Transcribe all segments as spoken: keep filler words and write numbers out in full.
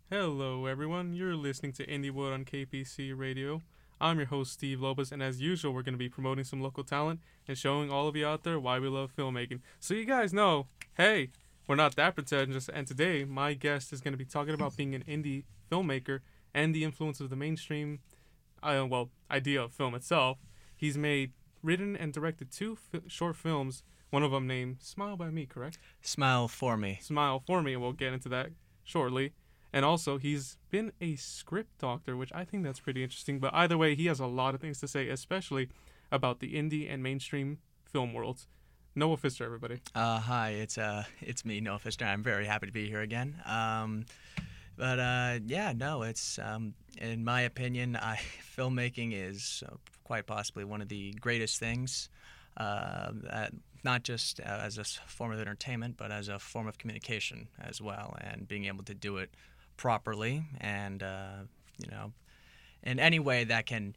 Hello, everyone. You're listening to Indiewood on K P C Radio. I'm your host, Steve Lopez, and as usual, we're going to be promoting some local talent and showing all of you out there why we love filmmaking. So you guys know, hey, we're not that pretentious, and today my guest is going to be talking about being an indie filmmaker and the influence of the mainstream, uh, well, idea of film itself. He's made, written, and directed two fi- short films, one of them named Smile by Me, correct? Smile for me. Smile for Me, and we'll get into that shortly. And also, he's been a script doctor, which I think that's pretty interesting. But either way, he has a lot of things to say, especially about the indie and mainstream film worlds. Noah Pfister, everybody. Uh, hi, it's uh, it's me, Noah Pfister. I'm very happy to be here again. Um, but uh, yeah, no, it's um, in my opinion, I, filmmaking is uh, quite possibly one of the greatest things. Uh, that not just uh, as a s- form of entertainment, but as a form of communication as well, and being able to do it properly and uh, you know, in any way that can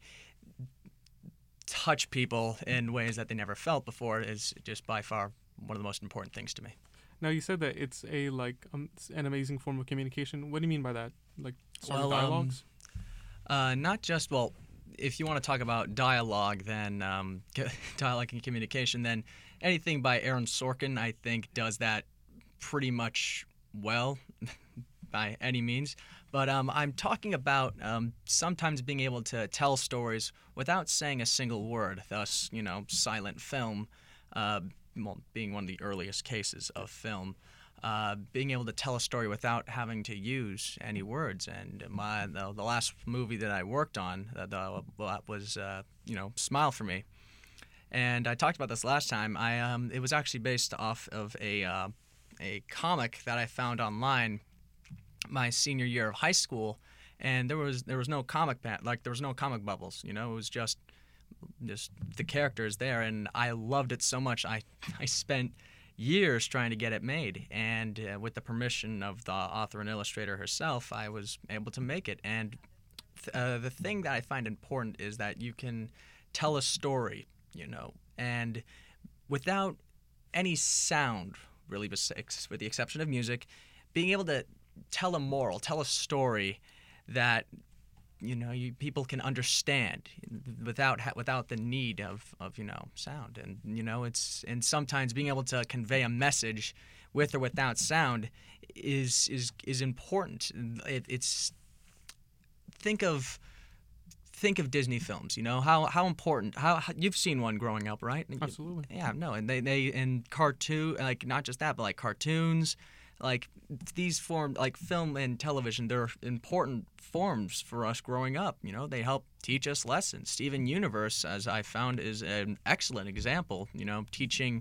touch people in ways that they never felt before is just by far one of the most important things to me. Now, you said that it's a like um, it's an amazing form of communication. What do you mean by that? Like sort of Well, um, dialogues? Uh, not just, well, if you want to talk about dialogue, then um, dialogue and communication, then anything by Aaron Sorkin, I think, does that pretty much well by any means. But um, I'm talking about um, sometimes being able to tell stories without saying a single word, thus, you know, silent film, uh, well, being one of the earliest cases of film. Uh, being able to tell a story without having to use any words. And my the, the last movie that I worked on uh, the, well, was uh, you know Smile for Me, and I talked about this last time. I um, it was actually based off of a uh, a comic that I found online my senior year of high school, and there was there was no comic pa- like there was no comic bubbles. You know, it was just just the characters there, and I loved it so much. I I spent years trying to get it made, and uh, with the permission of the author and illustrator herself, I was able to make it. And th- uh, the thing that I find important is that you can tell a story, you know, and without any sound, really, bes- ex- with the exception of music, being able to tell a moral, tell a story that you know you, people can understand without ha- without the need of, of you know sound. And you know it's and sometimes being able to convey a message with or without sound is is is important. It, it's think of think of Disney films. You know how how important how, how you've seen one growing up, right? Absolutely. Yeah, no, and they they and cartoon like not just that, but like cartoons, like these form like film and television. They're important forms for us growing up. You know, they help teach us lessons. Steven Universe, as I found, is an excellent example. You know, teaching.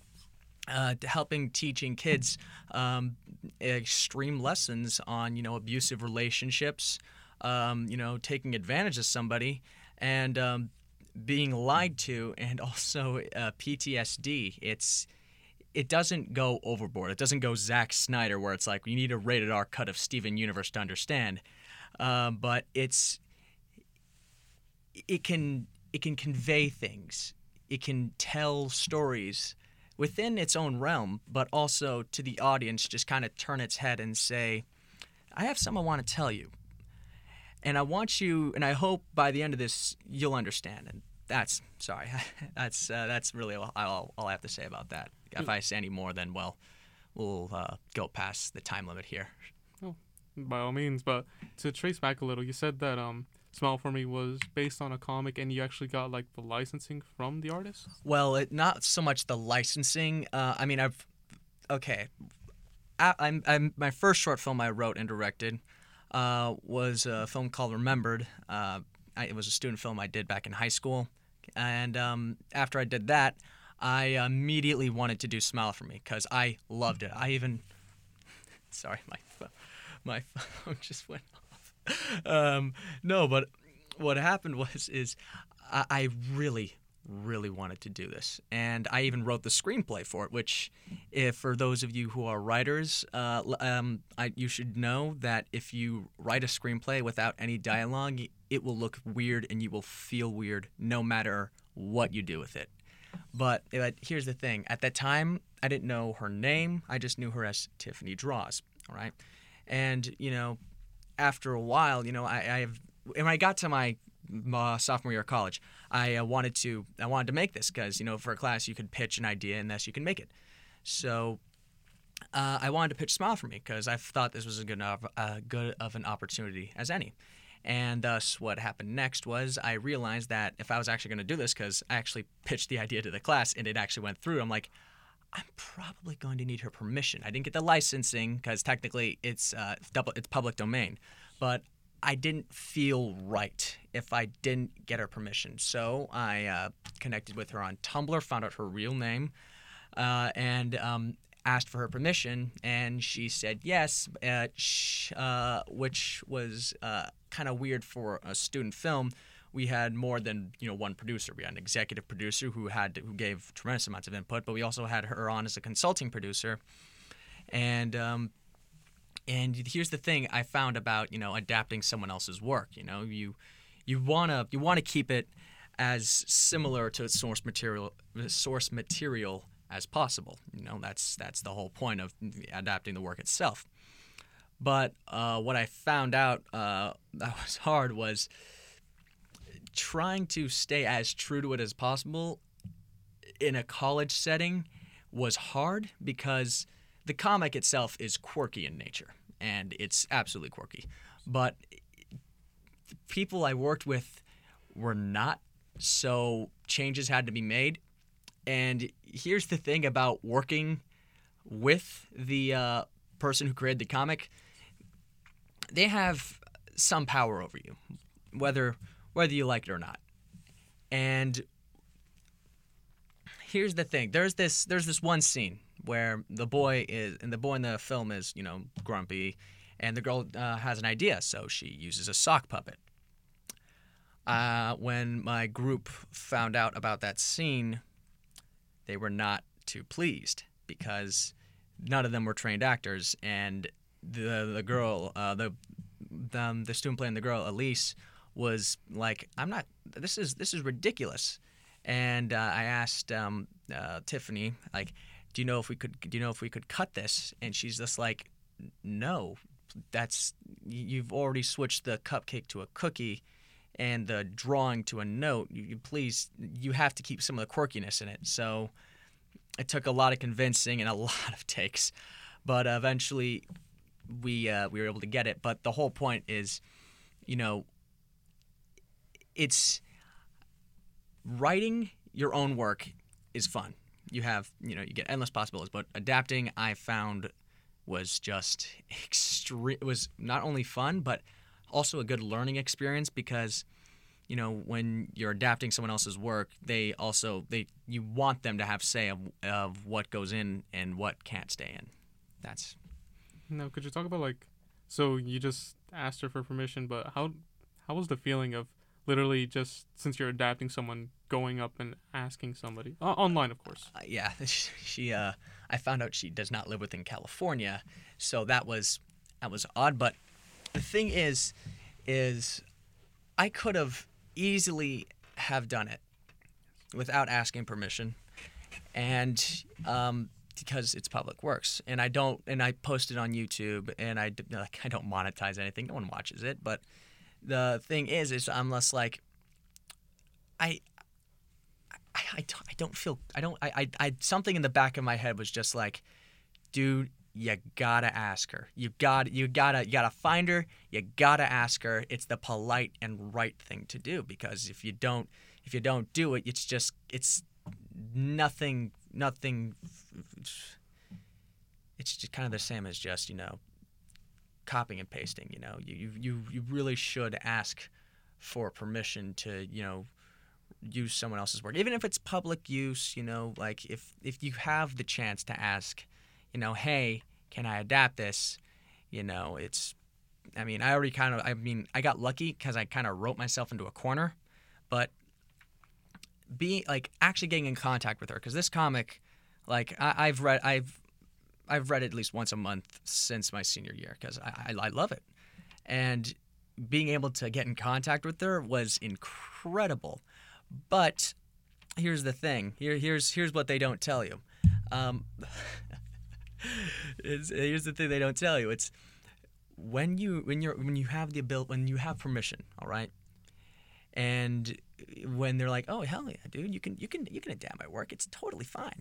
Uh, helping teaching kids um, extreme lessons on you know abusive relationships, um, you know taking advantage of somebody, and um, being lied to, and also uh, P T S D. It's it doesn't go overboard. It doesn't go Zack Snyder where it's like you need a rated R cut of Steven Universe to understand. Um, but it's it can it can convey things. It can tell stories within its own realm, but also to the audience just kind of turn its head and say, "I have something I want to tell you." And I want you, and I hope by the end of this you'll understand. And that's sorry, that's uh, that's really all, all, all I have to say about that. If I say any more, then well, we'll uh, go past the time limit here. Oh, by all means. But to trace back a little, you said that um, Smile for Me was based on a comic, and you actually got like the licensing from the artist. Well, it, not so much the licensing. Uh, I mean, I've okay. I, I'm, I'm my first short film I wrote and directed uh, was a film called Remembered. Uh, I, it was a student film I did back in high school, and um, after I did that, I immediately wanted to do Smile for Me because I loved it. I even sorry, my pho- my phone just went off. Um, no, but what happened was is I, I really really wanted to do this, and I even wrote the screenplay for it. Which, if for those of you who are writers, uh, l- um, I, you should know that if you write a screenplay without any dialogue, it will look weird and you will feel weird no matter what you do with it. But uh, here's the thing: at that time, I didn't know her name. I just knew her as Tiffany Draws. All right, and you know, after a while, you know, I, I've when I got to my uh, sophomore year of college, I uh, wanted to I wanted to make this because, you know, for a class you could pitch an idea and thus you can make it. So uh, I wanted to pitch Smile for Me because I thought this was as good of, uh, good of an opportunity as any. And thus what happened next was I realized that if I was actually going to do this, because I actually pitched the idea to the class and it actually went through, I'm like, I'm probably going to need her permission. I didn't get the licensing because technically it's uh, double, it's public domain, but I didn't feel right if I didn't get her permission. So I uh, connected with her on Tumblr, found out her real name, uh, and um, asked for her permission, and she said yes, uh, sh- uh, which was uh, kind of weird for a student film. We had more than, you know, one producer. We had an executive producer who had who gave tremendous amounts of input, but we also had her on as a consulting producer. And um, and here's the thing I found about, you know, adapting someone else's work. You know, you you wanna you wanna keep it as similar to its source material source material as possible. You know, that's that's the whole point of adapting the work itself. But uh, what I found out uh, that was hard was trying to stay as true to it as possible in a college setting was hard because the comic itself is quirky in nature, and it's absolutely quirky. But the people I worked with were not, so changes had to be made. And here's the thing about working with the uh, person who created the comic. They have some power over you, whether whether you like it or not. And here's the thing. There's this there's this one scene where the boy is and the boy in the film is, you know, grumpy, and the girl uh, has an idea, so she uses a sock puppet. Uh, when my group found out about that scene, they were not too pleased because none of them were trained actors, and the the girl, uh, the the, um, the student playing the girl, Elise, was like, "I'm not. This is this is ridiculous." And uh, I asked um, uh, Tiffany, like, "Do you know if we could? Do you know if we could cut this?" And she's just like, "No, that's you've already switched the cupcake to a cookie, and the drawing to a note. You, you please, you have to keep some of the quirkiness in it." So it took a lot of convincing and a lot of takes, but eventually we uh, we were able to get it. But the whole point is, you know, it's writing your own work is fun. You have, you know, you get endless possibilities, but adapting, I found, was just extreme. It was not only fun, but also a good learning experience because, you know, when you're adapting someone else's work, they also they you want them to have say of of what goes in and what can't stay in. That's. Now, could you talk about, like, so you just asked her for permission, but how how was the feeling of literally just, since you're adapting someone, going up and asking somebody uh, online, of course? Uh, yeah, she. Uh, I found out she does not live within California, so that was that was odd. But the thing is, is I could have easily have done it without asking permission, and um, because it's public works, and I don't, and I post it on YouTube, and I like I don't monetize anything. No one watches it, but the thing is, is I'm less like I. I, I, don't, I don't feel I don't I, I I something in the back of my head was just like, dude, you gotta ask her. You got you gotta you gotta find her. You gotta ask her. It's the polite and right thing to do, because if you don't if you don't do it, it's just it's nothing nothing. It's just kind of the same as just, you know, copying and pasting. You know, you you you really should ask for permission to, you know, use someone else's work, even if it's public use. You know, like if if you have the chance to ask, you know, hey, can I adapt this? You know, it's, I mean, I already kind of, I mean, I got lucky because I kind of wrote myself into a corner, but being, like, actually getting in contact with her, because this comic, like, I, I've read, I've, I've read it at least once a month since my senior year, because I, I, I love it. And being able to get in contact with her was incredible. But here's the thing. Here, here's here's what they don't tell you. Um, it's, here's the thing they don't tell you. It's when you when you're when you have the ability when you have permission, all right, and when they're like, oh hell yeah, dude, you can you can you can adapt my work, it's totally fine.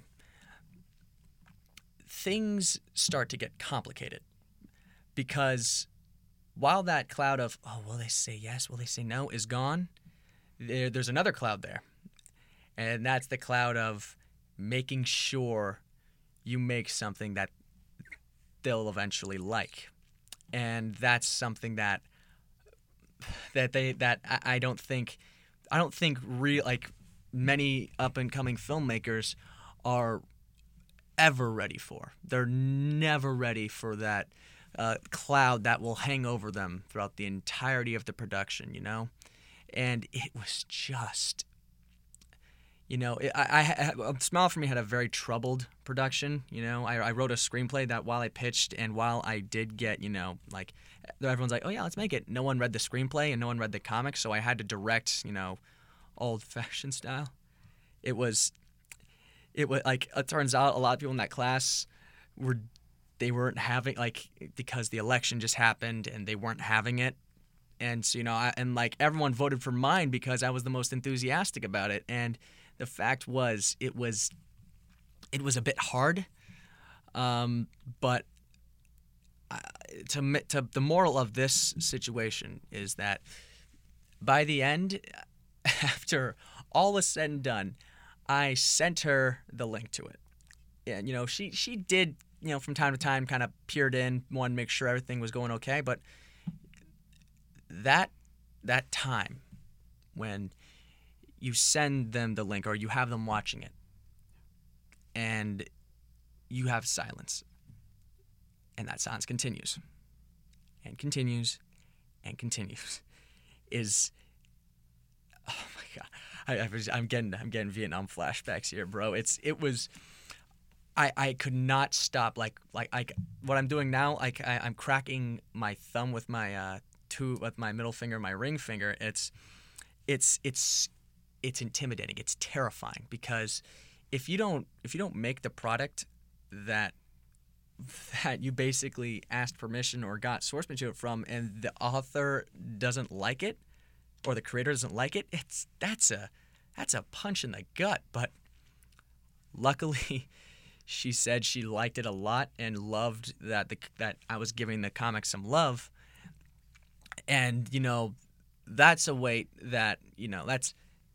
Things start to get complicated because while that cloud of oh will they say yes, will they say no is gone, there there's another cloud there, and that's the cloud of making sure you make something that they'll eventually like. And that's something that that they that I, I don't think I don't think real like many up and coming filmmakers are ever ready for. They're never ready for that uh, cloud that will hang over them throughout the entirety of the production, you know? And it was just, you know, I, I, I Smile for Me had a very troubled production. You know, I, I wrote a screenplay that while I pitched and while I did get, you know, like everyone's like, oh yeah, let's make it. No one read the screenplay and no one read the comics, so I had to direct, you know, old-fashioned style. It was, it was like it turns out a lot of people in that class were, they weren't having like because the election just happened and they weren't having it. And so, you know, I, and like everyone voted for mine because I was the most enthusiastic about it. And the fact was, it was, it was a bit hard, um, but uh, to to the moral of this situation is that by the end, after all was said and done, I sent her the link to it. And you know, she she did, you know, from time to time, kind of peered in, wanted to make sure everything was going okay. But that that time when you send them the link or you have them watching it and you have silence and that silence continues and continues and continues is oh my god I, I was, I'm getting I'm getting Vietnam flashbacks here, bro. It's it was I, I could not stop like like I what I'm doing now, like I, I'm cracking my thumb with my uh two with my middle finger, my ring finger. It's it's it's it's intimidating. It's terrifying because if you don't if you don't make the product that that you basically asked permission or got source material from, and the author doesn't like it or the creator doesn't like it, it's that's a that's a punch in the gut. But luckily, she said she liked it a lot and loved that the that I was giving the comic some love. And you know, that's a weight that you know that's.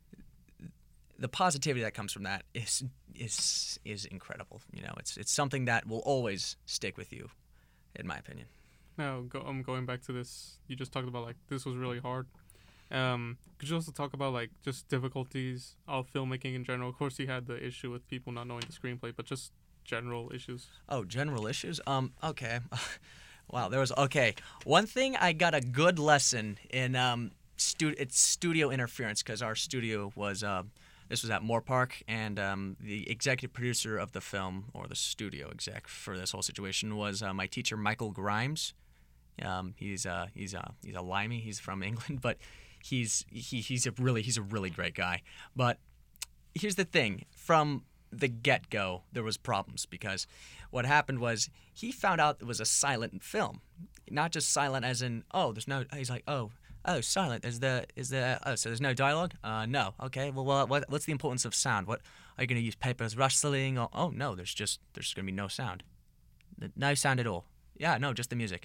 The positivity that comes from that is is is incredible. You know, it's it's something that will always stick with you, in my opinion. Now, go, um, going back to this, you just talked about like this was really hard. Um, could you also talk about like just difficulties of filmmaking in general? Of course, you had the issue with people not knowing the screenplay, but just general issues. Oh, general issues. Um, okay. Wow, there was okay. One thing I got a good lesson in. Um, stu- it's studio interference because our studio was. Uh, This was at Moore Park, and um, the executive producer of the film, or the studio exec for this whole situation, was uh, my teacher, Michael Grimes. Um, he's uh, he's uh, he's a limey. He's from England, but he's he, he's a really he's a really great guy. But here's the thing: from the get-go, there was problems because what happened was he found out it was a silent film, not just silent as in oh, there's no. He's like oh. Oh, silent. Is there? Is there? Oh, so there's no dialogue? Uh, no. Okay. Well, well what, what's the importance of sound? What are you going to use? Papers rustling? Or oh no, there's just there's going to be no sound. No sound at all. Yeah, no, just the music.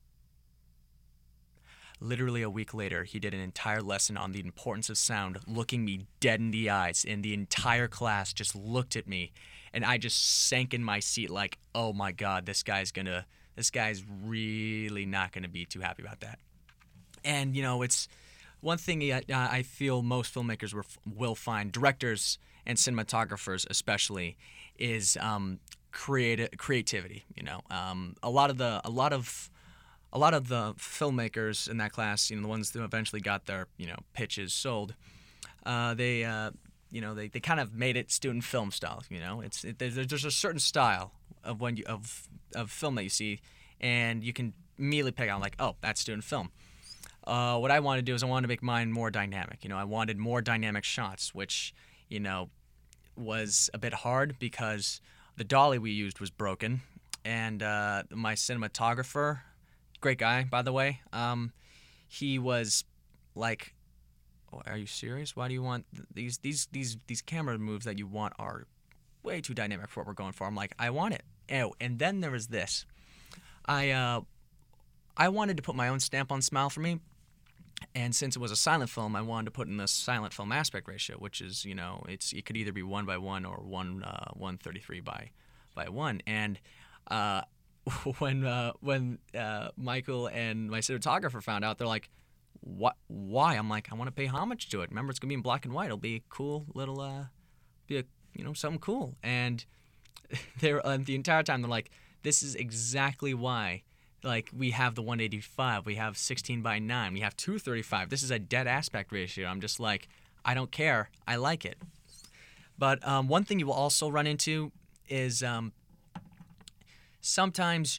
Literally a week later, he did an entire lesson on the importance of sound, looking me dead in the eyes, and the entire class just looked at me, and I just sank in my seat like, oh my God, this guy's gonna, this guy's really not gonna be too happy about that. And, you know, it's one thing I, I feel most filmmakers will find, directors and cinematographers especially, is um, creati- creativity. You know, um, a lot of the a lot of a lot of the filmmakers in that class, you know, the ones that eventually got their you know pitches sold, uh, they uh, you know they, they kind of made it student film style. You know, it's it, there's, there's a certain style of when you of of film that you see, and you can immediately pick out like, oh, that's student film. Uh, what I wanted to do is I wanted to make mine more dynamic. You know, I wanted more dynamic shots, which, you know, was a bit hard because the dolly we used was broken, and uh, my cinematographer great guy, by the way. Um, he was like, oh, "Are you serious? Why do you want th- these these these these camera moves that you want are way too dynamic for what we're going for?" I'm like, "I want it." Oh, and then there was this. I uh, I wanted to put my own stamp on Smile for Me. And since it was a silent film, I wanted to put in the silent film aspect ratio, which is, you know, it's it could either be one by one or one uh, one thirty three by by one. And uh, when uh, when uh, Michael and my cinematographer found out, they're like, "What? Why?" I'm like, "I want to pay homage to it. Remember, it's gonna be in black and white. It'll be a cool little, uh, be a you know something cool." And they're uh, the entire time they're like, "This is exactly why." Like, we have the one eighty-five, we have sixteen by nine, we have two thirty-five. This is a dead aspect ratio. I'm just like, I don't care. I like it. But um, one thing you will also run into is um, sometimes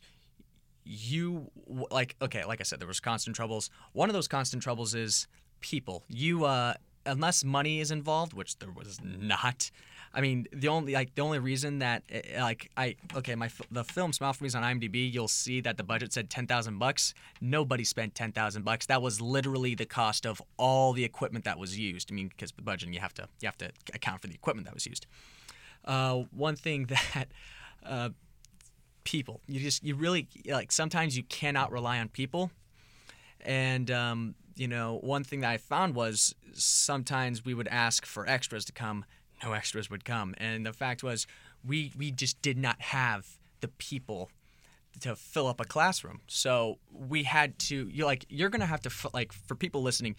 you, like, okay, like I said, there was constant troubles. One of those constant troubles is people. You, uh, unless money is involved, which there was not. I mean, the only like the only reason that like I okay my the film Smile for Me is on IMDb. You'll see that the budget said ten thousand bucks. Nobody spent ten thousand bucks. That was literally the cost of all the equipment that was used. I mean, because the budget you have to you have to account for the equipment that was used. Uh, one thing that uh, people you just you really like sometimes you cannot rely on people, and um, you know one thing that I found was sometimes we would ask for extras to come. No extras would come, and the fact was we we just did not have the people to fill up a classroom. So we had to you like you're gonna have to like for people listening,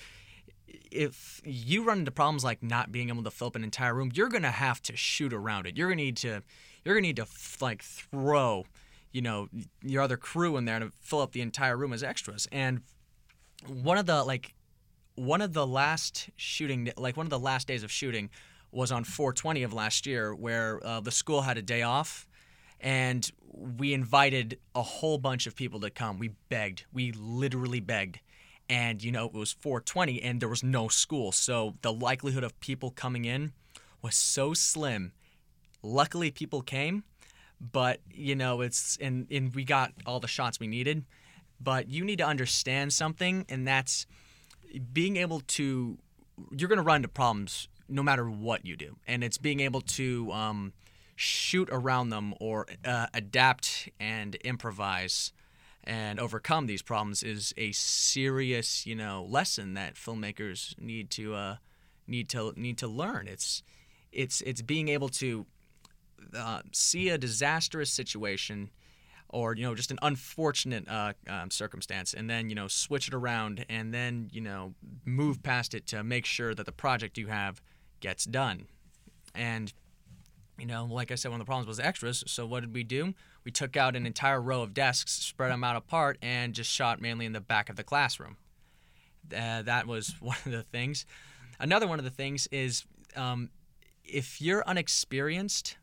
if you run into problems like not being able to fill up an entire room, you're gonna have to shoot around it. You're gonna need to you're gonna need to like throw you know your other crew in there to fill up the entire room as extras. And one of the like one of the last shooting like one of the last days of shooting was on four twenty of last year, where uh, the school had a day off, and we invited a whole bunch of people to come. We begged. We literally begged. And, you know, it was four twenty, and there was no school, so the likelihood of people coming in was so slim. Luckily, people came, but, you know, it's and, and we got all the shots we needed. But you need to understand something, and that's being able to – you're going to run into problems no matter what you do. And it's being able to um, shoot around them or uh, adapt and improvise and overcome these problems is a serious, you know, lesson that filmmakers need to uh, need to need to learn. It's it's it's being able to uh, see a disastrous situation or, you know, just an unfortunate uh, um, circumstance, and then, you know, switch it around and then, you know, move past it to make sure that the project you have gets done. And, you know, like I said, one of the problems was extras. So what did we do? We took out an entire row of desks, spread them out apart, and just shot mainly in the back of the classroom. Uh, that was one of the things. Another one of the things is um, if you're unexperienced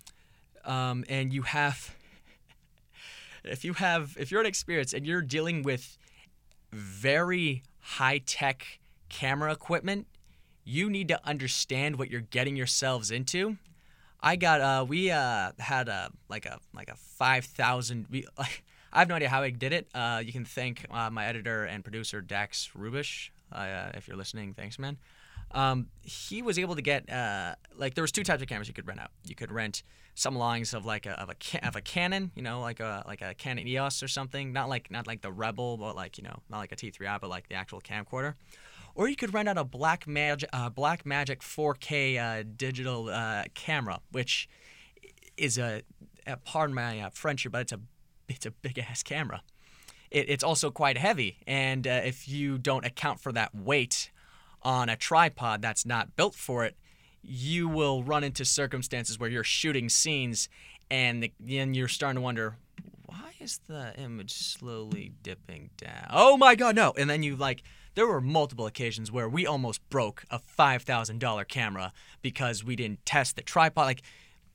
um, and you have... If you have, if you're inexperienced and you're dealing with very high-tech camera equipment, you need to understand what you're getting yourselves into. I got, uh, we uh, had a like a like a five thousand. We, like, I have no idea how I did it. Uh, you can thank uh, my editor and producer Dax Rubish. Uh, if you're listening, thanks, man. Um, he was able to get uh, like there was two types of cameras you could rent out. You could rent some lines of like a of a of a Canon, you know, like a like a Canon E O S or something. Not like not like the Rebel, but like, you know, not like a T three I, but like the actual camcorder. Or you could rent out a Blackmagic uh, Blackmagic four K uh, digital uh, camera, which is a, a pardon my uh, French here, but it's a it's a big ass camera. It, it's also quite heavy, and uh, if you don't account for that weight on a tripod that's not built for it, you will run into circumstances where you're shooting scenes and the, then you're starting to wonder, why is the image slowly dipping down? Oh my God, no. And then you like, there were multiple occasions where we almost broke a five thousand dollars camera because we didn't test the tripod. Like,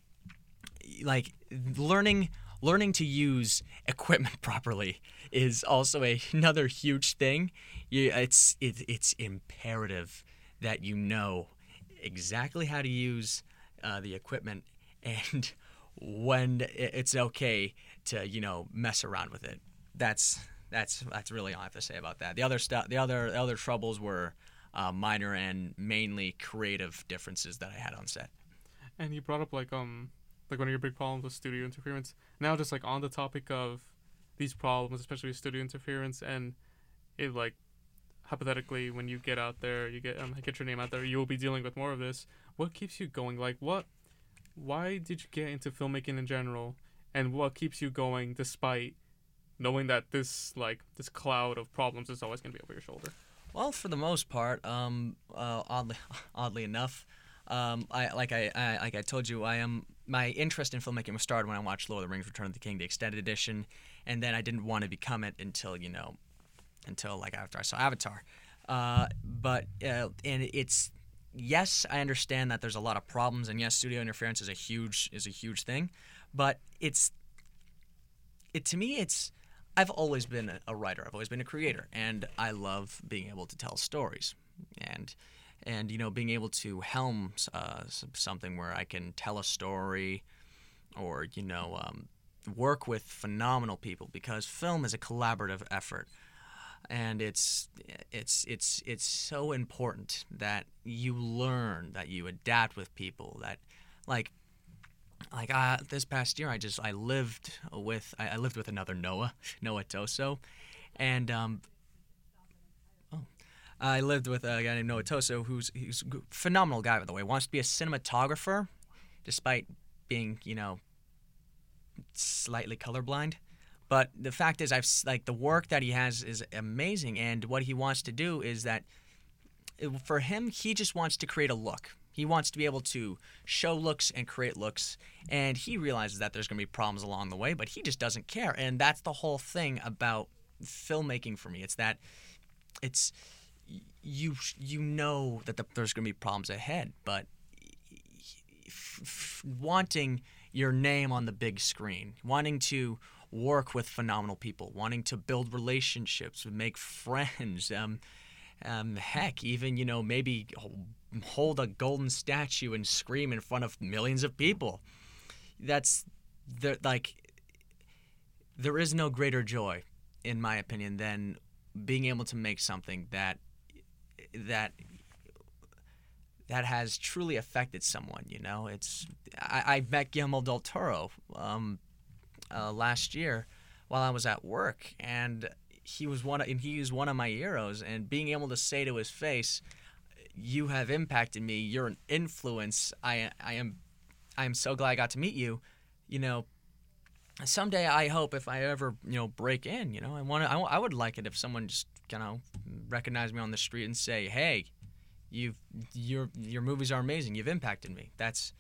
like learning learning to use equipment properly is also a, another huge thing. You, it's it, it's imperative that you know exactly how to use uh, the equipment and when it's okay to, you know, mess around with it. That's That's that's really all I have to say about that. The other stuff, the other the other troubles were uh, minor and mainly creative differences that I had on set. And you brought up like um like one of your big problems was studio interference. Now just like on the topic of these problems, especially studio interference, and it like hypothetically when you get out there, you get um get your name out there, you will be dealing with more of this. What keeps you going? Like what? Why did you get into filmmaking in general, and what keeps you going despite knowing that this like this cloud of problems is always going to be over your shoulder? Well, for the most part, um, uh, oddly, oddly enough, um, I like I, I like I told you, I am my interest in filmmaking was started when I watched Lord of the Rings: Return of the King, the extended edition, and then I didn't want to become it until you know, until like after I saw Avatar. Uh, but uh, and it's yes, I understand that there's a lot of problems, and yes, studio interference is a huge is a huge thing, but it's it to me it's. I've always been a, a writer. I've always been a creator, and I love being able to tell stories, and and you know being able to helm uh, something where I can tell a story, or you know um, work with phenomenal people, because film is a collaborative effort, and it's it's it's it's so important that you learn, that you adapt with people, that like. Like uh, this past year, I just I lived with I, I lived with another Noah, Noah Toso, and um, oh, I lived with a guy named Noah Toso, who's he's a phenomenal guy, by the way. Wants to be a cinematographer, despite being you know slightly colorblind. But the fact is, I've like the work that he has is amazing, and what he wants to do is that for him, he just wants to create a look. He wants to be able to show looks and create looks, and he realizes that there's going to be problems along the way, but he just doesn't care. And that's the whole thing about filmmaking for me. It's that it's you you know that the, there's going to be problems ahead, but f- f- wanting your name on the big screen, wanting to work with phenomenal people, wanting to build relationships, make friends, um, um, heck, even, you know, maybe hold a golden statue and scream in front of millions of people. That's the, like there is no greater joy, in my opinion, than being able to make something that that that has truly affected someone. You know, it's I, I met Guillermo del Toro um, uh, last year while I was at work, and he was one of, and he was one of my heroes. And being able to say to his face, "You have impacted me. You're an influence. I I am I am so glad I got to meet you." You know, someday I hope if I ever you know break in, you know, I want I, I would like it if someone just you know recognize me on the street and say, "Hey, you've your your movies are amazing. You've impacted me." That's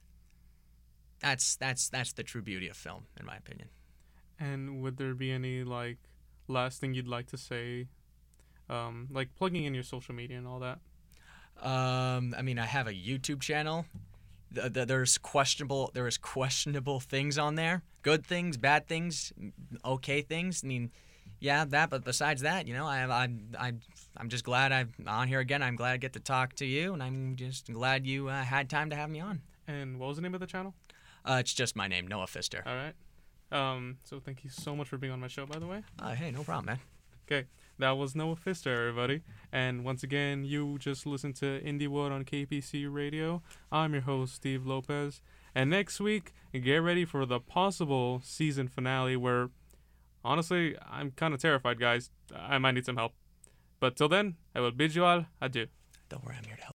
that's that's that's the true beauty of film, in my opinion. And would there be any like last thing you'd like to say, um, like plugging in your social media and all that? Um, I mean, I have a YouTube channel. The, the, there's questionable. There is questionable things on there. Good things, bad things, okay things. I mean, yeah, that. But besides that, you know, I, I, I, I'm just glad I'm on here again. I'm glad I get to talk to you, and I'm just glad you uh, had time to have me on. And what was the name of the channel? Uh, it's just my name, Noah Pfister. All right. Um, so thank you so much for being on my show, by the way. Uh, hey, no problem, man. Okay, that was Noah Pfister, everybody. And once again, you just listened to IndieWood on K P C Radio. I'm your host, Steve Lopez. And next week, get ready for the possible season finale where, honestly, I'm kind of terrified, guys. I might need some help. But till then, I will bid you all adieu. Don't worry, I'm here to help.